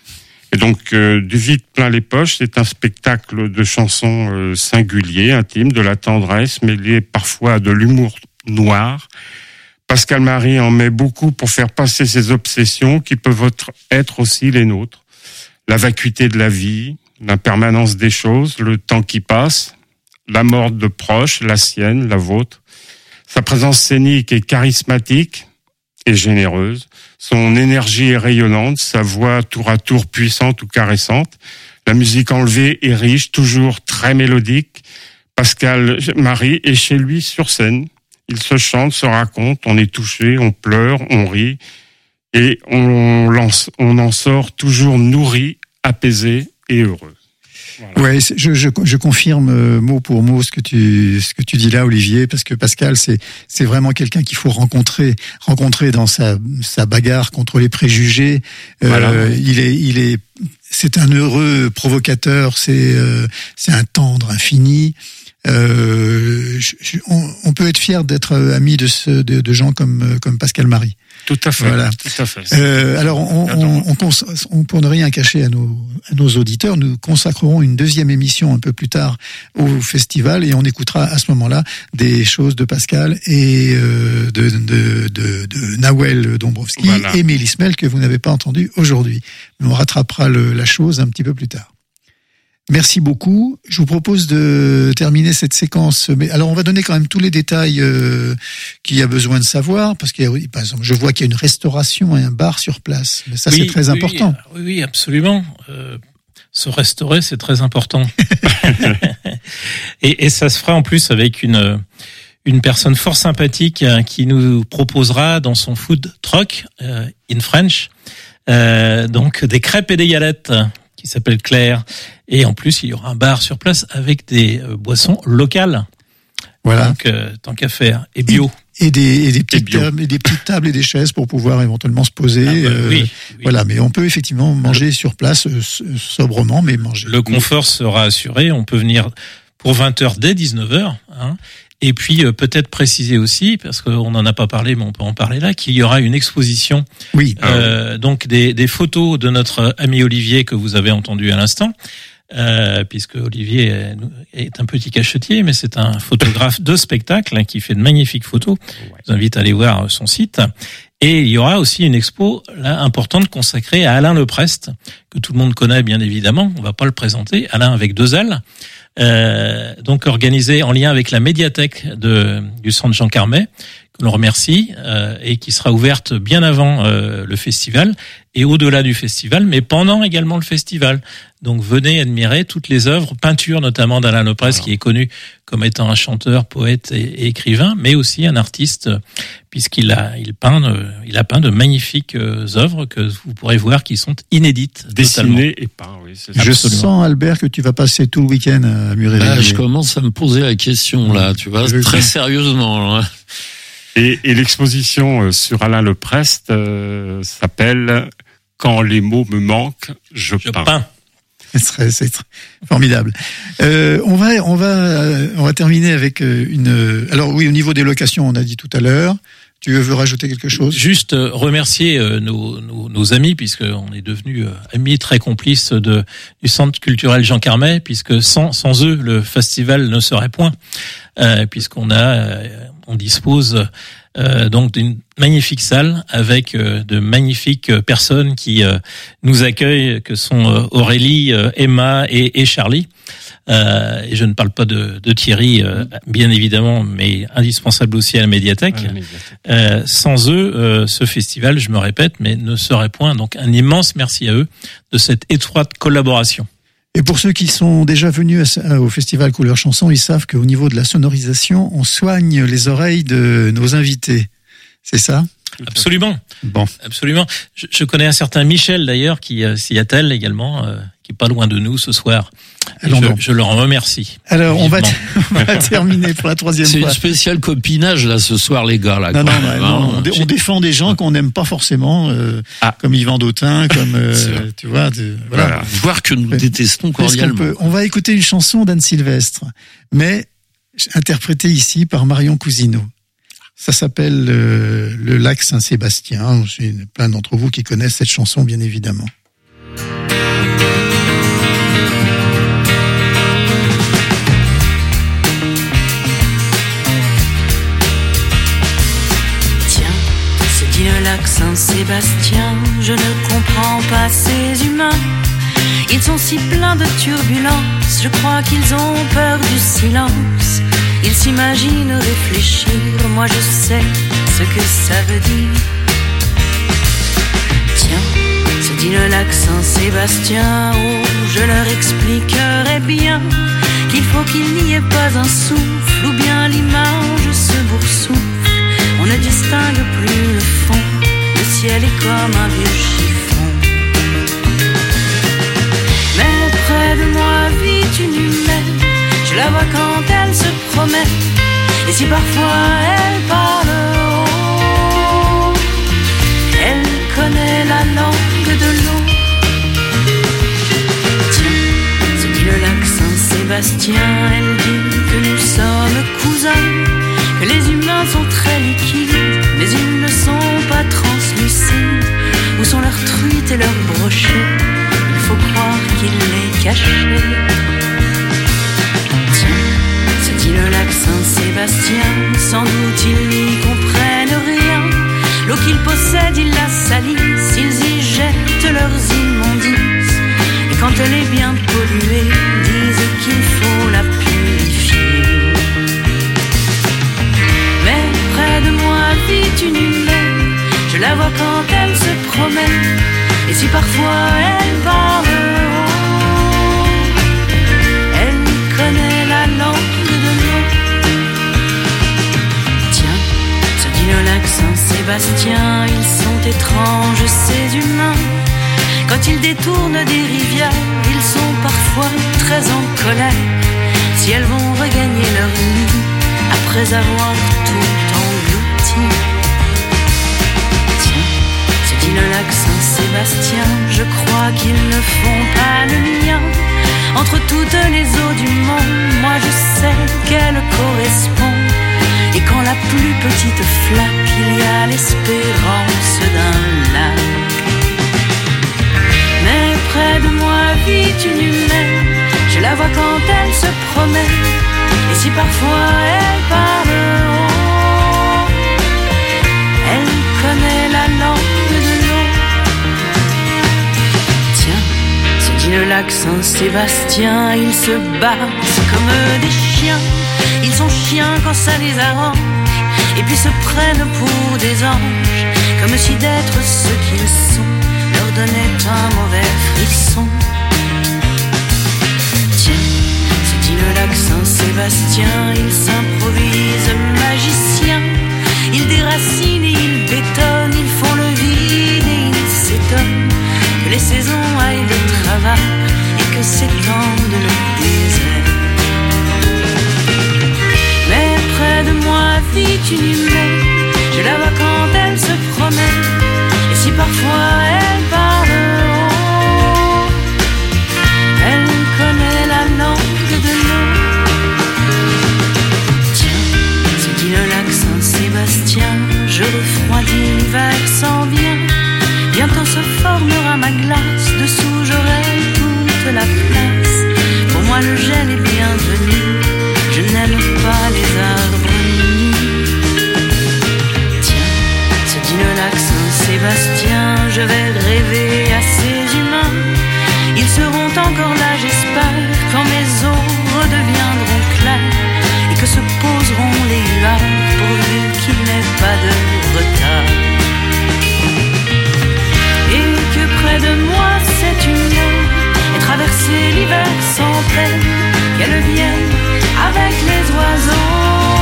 C: Et donc, Du vide plein les poches, c'est un spectacle de chansons singulier, intime, de la tendresse, mêlée parfois de l'humour noir. Pascal Marie en met beaucoup pour faire passer ses obsessions qui peuvent être aussi les nôtres. La vacuité de la vie, l'impermanence des choses, le temps qui passe, la mort de proches, la sienne, la vôtre. Sa présence scénique est charismatique et généreuse. Son énergie est rayonnante, sa voix tour à tour puissante ou caressante. La musique enlevée est riche, toujours très mélodique. Pascal Marie est chez lui sur scène. Il se chante, se raconte, on est touché, on pleure, on rit. Et on en sort toujours nourri, apaisé et heureux.
A: Voilà. Ouais, je confirme mot pour mot ce que tu dis là, Olivier, parce que Pascal, c'est vraiment quelqu'un qu'il faut rencontrer dans sa bagarre contre les préjugés. Voilà. C'est un heureux provocateur, c'est un tendre infini. On peut être fier d'être ami de gens comme Pascal Marie.
C: Tout à fait.
A: Voilà.
C: Tout à fait.
A: Alors, on pour ne rien cacher à nos auditeurs, nous consacrerons une deuxième émission un peu plus tard au festival et on écoutera à ce moment-là des choses de Pascal et de Nahuel Dombrowski et Mélis Mel que vous n'avez pas entendu aujourd'hui. Mais on rattrapera la chose un petit peu plus tard. Merci beaucoup. Je vous propose de terminer cette séquence. Mais alors, on va donner quand même tous les détails qu'il y a besoin de savoir, parce qu'il y a, par exemple, je vois qu'il y a une restauration et un bar sur place. Mais ça, c'est très important.
D: Oui, absolument. Se restaurer, c'est très important. et ça se fera en plus avec une personne fort sympathique qui nous proposera dans son food truck in French, donc des crêpes et des galettes, qui s'appelle Claire. Et en plus, il y aura un bar sur place avec des boissons locales. Voilà. Donc, tant qu'à faire. Et bio.
A: Et des petites tables et des chaises pour pouvoir éventuellement se poser. Oui. Voilà. Mais on peut effectivement manger sur place, sobrement, mais manger.
D: Le confort sera assuré. On peut venir pour 20h dès 19h, hein. Et puis peut-être préciser aussi, parce qu'on n'en a pas parlé, mais on peut en parler là, qu'il y aura une exposition.
A: Oui.
D: Donc des photos de notre ami Olivier que vous avez entendu à l'instant, puisque Olivier est un petit cachetier, mais c'est un photographe de spectacle qui fait de magnifiques photos. Je vous invite à aller voir son site. Et il y aura aussi une expo là importante consacrée à Alain Leprest, que tout le monde connaît bien évidemment. On va pas le présenter. Alain avec 2 L. Donc organisé en lien avec la médiathèque du Centre Jean Carmet, que l'on remercie, et qui sera ouverte bien avant le festival et au-delà du festival, mais pendant également le festival. Donc venez admirer toutes les œuvres, peintures notamment d'Alain Leprest, qui est connu comme étant un chanteur, poète et écrivain, mais aussi un artiste, puisqu'il a peint de magnifiques œuvres que vous pourrez voir qui sont inédites.
C: Dessinées et peintes, oui.
A: Je sens, Albert, que tu vas passer tout le week-end à Muret-Réveillé.
B: Je commence à me poser la question, là, tu vois, très sérieusement. Là.
C: Et l'exposition sur Alain Leprest s'appelle « Quand les mots me manquent, je peins ».
A: C'est formidable. On va terminer avec alors oui, au niveau des locations, on a dit tout à l'heure. Tu veux rajouter quelque chose?
D: Juste remercier nos amis, puisqu'on est devenus amis très complices du Centre culturel Jean Carmet, puisque sans eux, le festival ne serait point, on dispose donc d'une magnifique salle avec de magnifiques personnes qui nous accueillent, que sont Aurélie, Emma et Charlie. Et je ne parle pas de Thierry, bien évidemment, mais indispensable aussi à la médiathèque. Sans eux, ce festival, je me répète, mais ne serait point. Donc un immense merci à eux de cette étroite collaboration.
A: Et pour ceux qui sont déjà venus au Festival Couleur Chanson, ils savent qu'au niveau de la sonorisation, on soigne les oreilles de nos invités. C'est ça?
D: Absolument.
A: Bon.
D: Absolument. Je connais un certain Michel d'ailleurs qui s'y attelle également, qui est pas loin de nous ce soir. Je le remercie.
A: Alors on va terminer pour la troisième fois.
B: C'est une spéciale copinage là ce soir les gars là.
A: Non, on défend des gens qu'on n'aime pas forcément, comme Yvan Dautin, comme tu vois.
B: Voilà. Voir que nous détestons cordialement.
A: On va écouter une chanson d'Anne Sylvestre, mais interprétée ici par Marion Cousineau. Ça s'appelle le lac Saint-Sébastien. C'est plein d'entre vous qui connaissent cette chanson, bien évidemment.
G: Tiens, se dit le lac Saint-Sébastien, je ne comprends pas ces humains. Ils sont si pleins de turbulences, je crois qu'ils ont peur du silence. Ils s'imaginent réfléchir, moi je sais ce que ça veut dire. Tiens, se dit le lac Saint-Sébastien, oh, je leur expliquerai bien qu'il faut qu'il n'y ait pas un souffle, ou bien l'image se boursoufle. On ne distingue plus le fond, le ciel est comme un vieux chiffon. Mais près de moi vit une humaine, je la vois quand elle se promène, et si parfois elle parle haut, elle connaît la langue de l'eau. Tiens, se dit le lac Saint-Sébastien, elle dit que nous sommes cousins, que les humains sont très liquides, mais ils ne sont pas translucides. Où sont leurs truites et leurs brochets? Il faut croire qu'ils les cachaient. Le lac Saint-Sébastien, sans doute ils n'y comprennent rien. L'eau qu'ils possèdent, ils la salissent, ils y jettent leurs immondices. Et quand elle est bien polluée, disent qu'il faut la purifier. Mais près de moi vit une humaine, je la vois quand elle se promène, et si parfois elle parle haut, elle connaît la langue. Le lac Saint-Sébastien, ils sont étranges ces humains. Quand ils détournent des rivières, ils sont parfois très en colère. Si elles vont regagner leur nid après avoir tout englouti. Tiens, se dit le lac Saint-Sébastien, je crois qu'ils ne font pas le mien. Entre toutes les eaux du monde, moi je sais qu'elles correspondent. Et quand la plus petite flaque, il y a l'espérance d'un lac. Mais près de moi vit une humaine, je la vois quand elle se promène, et si parfois elle parle haut, elle connaît la langue de l'eau. Tiens, se dit le lac Saint-Sébastien, ils se battent comme des chiens. Ils sont chiens quand ça les arrange, et puis se prennent pour des anges, comme si d'être ce qu'ils sont leur donnait un mauvais frisson. Tiens, se dit le lac Saint-Sébastien, il s'improvise magicien. Il déracine et il bétonne, ils font le vide et ils s'étonnent que les saisons aillent de travers et que s'étende le désert. Mais près de moi vit une humaine, je la vois quand elle se promène, et si parfois elle parle haut, elle connaît la langue de l'eau. Tiens, se dit le lac Saint-Sébastien, je s'entraîne, qu'elle vienne avec les oiseaux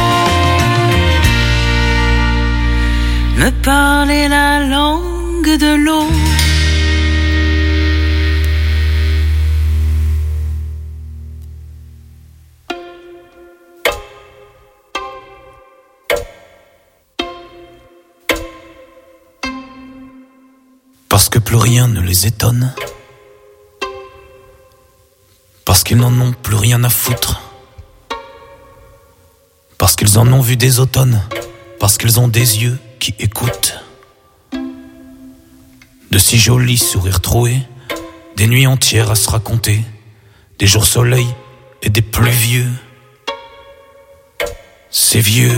G: me parler la langue de l'eau.
I: Parce que plus rien ne les étonne. Parce qu'ils n'en ont plus rien à foutre. Parce qu'ils en ont vu des automnes. Parce qu'ils ont des yeux qui écoutent. De si jolis sourires troués. Des nuits entières à se raconter. Des jours soleil et des pluvieux. C'est vieux.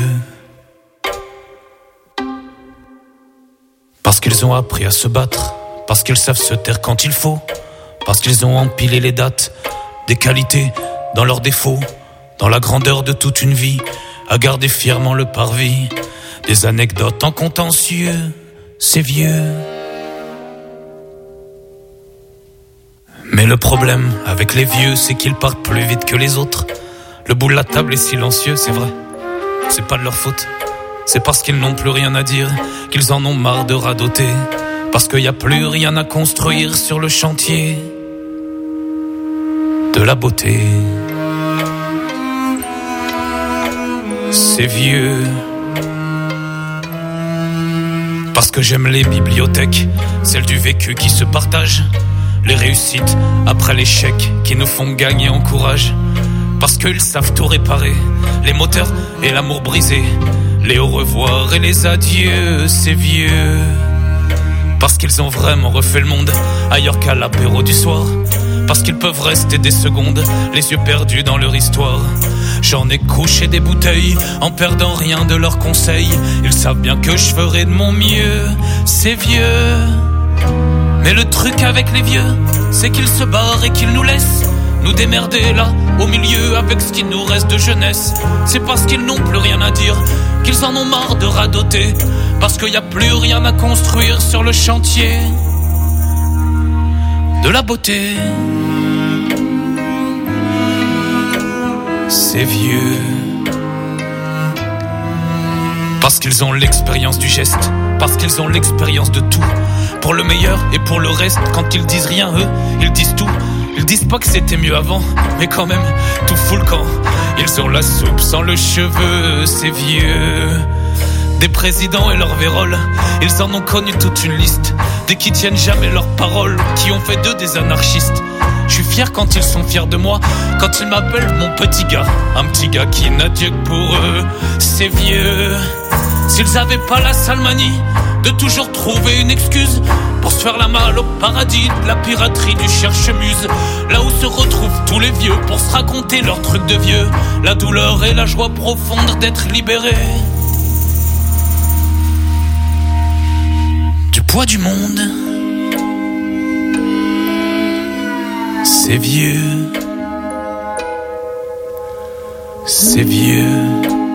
I: Parce qu'ils ont appris à se battre, parce qu'ils savent se taire quand il faut, parce qu'ils ont empilé les dates, des qualités dans leurs défauts, dans la grandeur de toute une vie, à garder fièrement le parvis, des anecdotes en contentieux, c'est vieux. Mais le problème avec les vieux, c'est qu'ils partent plus vite que les autres. Le bout de la table est silencieux, c'est vrai, c'est pas de leur faute. C'est parce qu'ils n'ont plus rien à dire, qu'ils en ont marre de radoter. Parce qu'il n'y a plus rien à construire sur le chantier de la beauté. C'est vieux. Parce que j'aime les bibliothèques, celles du vécu qui se partagent. Les réussites après l'échec qui nous font gagner en courage. Parce qu'ils savent tout réparer, les moteurs et l'amour brisé. Les au revoir et les adieux, c'est vieux. Parce qu'ils ont vraiment refait le monde ailleurs qu'à l'apéro du soir. Parce qu'ils peuvent rester des secondes, les yeux perdus dans leur histoire. J'en ai couché des bouteilles en perdant rien de leurs conseils. Ils savent bien que je ferai de mon mieux, c'est vieux. Mais le truc avec les vieux, c'est qu'ils se barrent et qu'ils nous laissent nous démerder là, au milieu, avec ce qu'il nous reste de jeunesse. C'est parce qu'ils n'ont plus rien à dire, qu'ils en ont marre de radoter. Parce qu'il n'y a plus rien à construire sur le chantier de la beauté. C'est vieux. Parce qu'ils ont l'expérience du geste, parce qu'ils ont l'expérience de tout. Pour le meilleur et pour le reste, quand ils disent rien, eux, ils disent tout. Ils disent pas que c'était mieux avant, mais quand même, tout fout le camp. Ils ont la soupe sans le cheveu, c'est vieux. Des présidents et leurs vérolles, ils en ont connu toute une liste. Des qui tiennent jamais leurs paroles, qui ont fait d'eux des anarchistes. Je suis fier quand ils sont fiers de moi, quand ils m'appellent mon petit gars. Un petit gars qui n'a Dieu que pour eux, c'est vieux. S'ils avaient pas la sale manie de toujours trouver une excuse pour se faire la malle au paradis de la piraterie du cherche-muse, là où se retrouvent tous les vieux pour se raconter leurs trucs de vieux, la douleur et la joie profonde d'être libérés du poids du monde. C'est vieux. C'est vieux.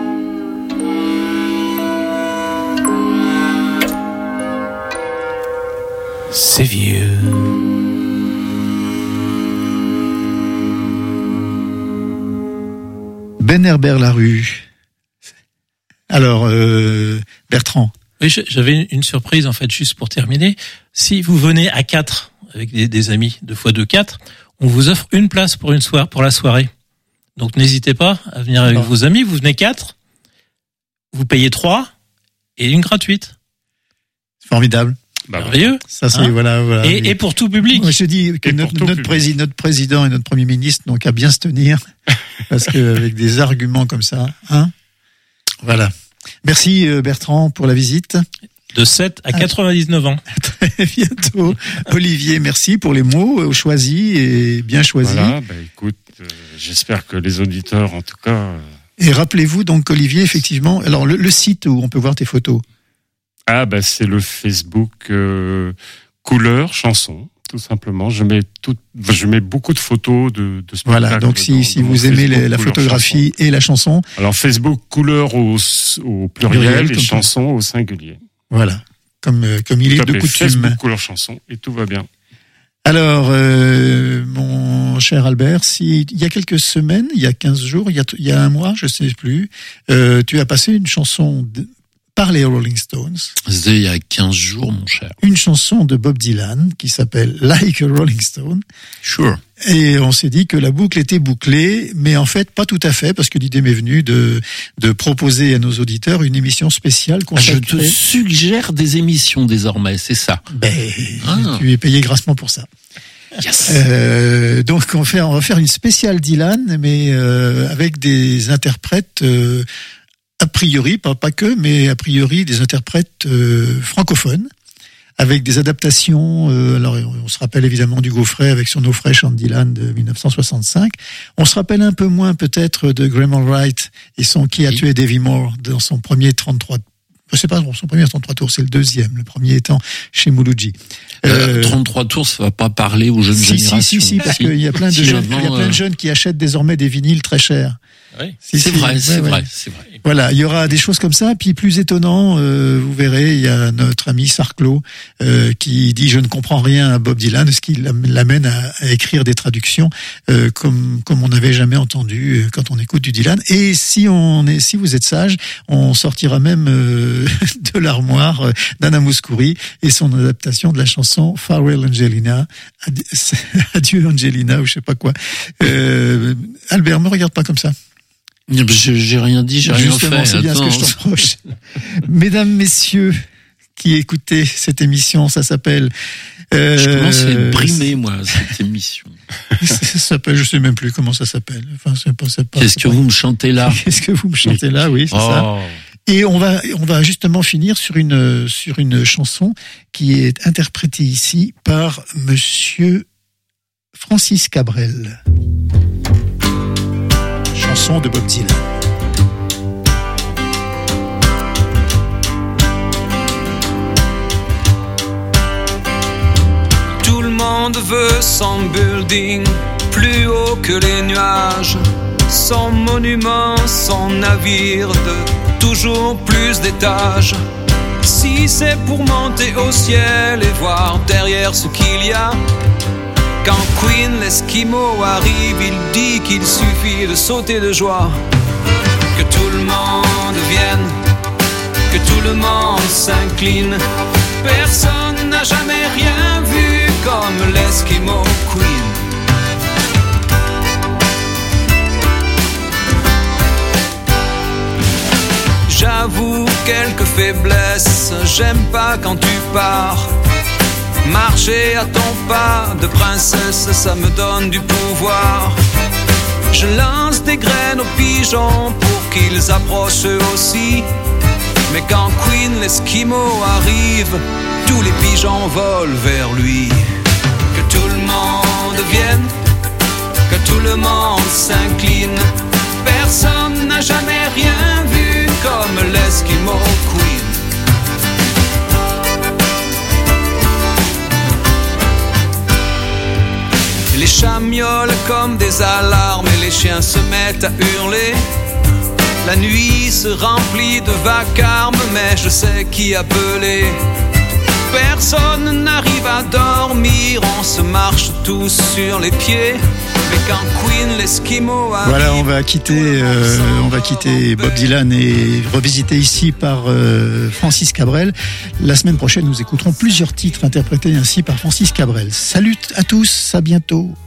I: C'est vieux.
A: Ben Herbert Larue. Alors, Bertrand.
D: Oui, j'avais une surprise en fait, juste pour terminer. Si vous venez à 4 avec des amis, 2 x 2, 4, on vous offre une place pour la soirée. Donc n'hésitez pas à venir avec vos amis. Vous venez 4, vous payez 3 et une gratuite.
A: Formidable.
D: Merveilleux.
A: Ça c'est voilà.
D: Et pour tout public.
A: Moi, je dis que notre président et notre premier ministre n'ont qu'à bien se tenir parce que avec des arguments comme ça, hein. Voilà. Merci Bertrand pour la visite.
D: De 7 à 99 ans.
A: Très bientôt. Olivier, merci pour les mots choisis et bien choisis.
C: Voilà, écoute, j'espère que les auditeurs, en tout cas...
A: Et rappelez-vous donc, Olivier, effectivement, alors le site où on peut voir tes photos.
C: C'est le Facebook Couleur Chanson, tout simplement. Je mets beaucoup de photos de spectacles. Voilà,
A: donc si vous aimez la photographie et la chanson.
C: Alors Facebook Couleur au pluriel et chanson au singulier.
A: Voilà, comme il est de coutume.
C: Facebook Couleur Chanson et tout va bien.
A: Alors, mon mon cher Albert, il y a quelques semaines, il y a 15 jours, il y a un mois, je sais plus, tu as passé une chanson par les Rolling Stones.
B: C'était il y a 15 jours, mon cher.
A: Une chanson de Bob Dylan qui s'appelle Like a Rolling Stone.
B: Sure.
A: Et on s'est dit que la boucle était bouclée, mais en fait pas tout à fait, parce que l'idée m'est venue de proposer à nos auditeurs une émission spéciale consacrée.
B: Je te suggère des émissions désormais, c'est ça.
A: Tu es payé grassement pour ça.
B: Yes.
A: Donc on va faire une spéciale Dylan, mais avec des interprètes a priori, pas que, mais a priori des interprètes francophones, avec des adaptations. Alors on se rappelle évidemment du Gaufret avec son No Fresh on Dylan de 1965. On se rappelle un peu moins peut-être de Graham Allwright et son Qui a tué Davy Moore dans son premier 33. C'est pas son premier 33 tours, c'est le deuxième. Le premier étant chez Mouloudji.
B: 33 tours, ça va pas parler aux jeunes générations.
A: Si, parce qu'il y a plein de jeunes, il y a plein de jeunes qui achètent désormais des vinyles très chers.
D: Oui.
B: C'est vrai.
A: Voilà, il y aura des choses comme ça. Puis plus étonnant, vous verrez, il y a notre ami Sarclo qui dit je ne comprends rien à Bob Dylan, ce qui l'amène à écrire des traductions comme on n'avait jamais entendu quand on écoute du Dylan. Et si vous êtes sage, on sortira même de l'armoire d'Anna Mouskouri et son adaptation de la chanson Farewell Angelina, Adieu Angelina ou je sais pas quoi. Albert, me regarde pas comme ça.
B: J'ai rien dit, j'ai rien fait.
A: Justement, c'est bien ce que je te reproche. Mesdames, messieurs, qui écoutez cette émission, ça s'appelle...
B: je commence à être brimé, moi, cette émission.
A: Ça s'appelle, je sais même plus comment ça s'appelle. Enfin, c'est pas.
B: Qu'est-ce que vous me chantez là?
A: Qu'est-ce que vous me chantez là? Oui, c'est ça. Et on va justement finir sur une chanson qui est interprétée ici par Monsieur Francis Cabrel. Chanson de Bob Dylan.
J: Tout le monde veut son building plus haut que les nuages, son monument, son navire de toujours plus d'étages. Si c'est pour monter au ciel et voir derrière ce qu'il y a, quand Queen l'Esquimau arrive, il dit qu'il suffit de sauter de joie. Que tout le monde vienne, que tout le monde s'incline. Personne n'a jamais rien vu comme l'Esquimau Queen. J'avoue quelques faiblesses, j'aime pas quand tu pars. Marcher à ton pas de princesse, ça me donne du pouvoir. Je lance des graines aux pigeons pour qu'ils approchent eux aussi. Mais quand Queen l'Esquimau arrive, tous les pigeons volent vers lui. Que tout le monde vienne, que tout le monde s'incline. Personne n'a jamais rien vu comme l'Esquimau Queen. Les chats miaulent comme des alarmes et les chiens se mettent à hurler. La nuit se remplit de vacarme, mais je sais qui appeler. Personne n'arrive à dormir, on se marche tous sur les pieds. Mais quand Queen l'Esquimau arrive...
A: Voilà, on va quitter Bob Dylan et revisiter ici par Francis Cabrel. La semaine prochaine, nous écouterons plusieurs titres interprétés ainsi par Francis Cabrel. Salut à tous, à bientôt.